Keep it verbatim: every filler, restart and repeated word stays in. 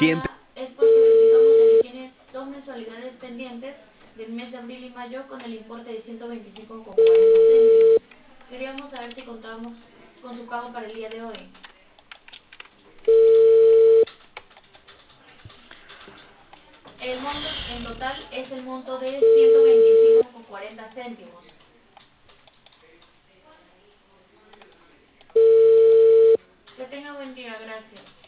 Siempre. llamada es porque verificamos de que tiene dos mensualidades pendientes del mes de abril y mayo con el importe de ciento veinticinco con cuarenta céntimos. Queríamos saber si contamos con su pago para el día de hoy. El monto en total es el monto de ciento veinticinco con cuarenta céntimos. Que tenga buen día, gracias.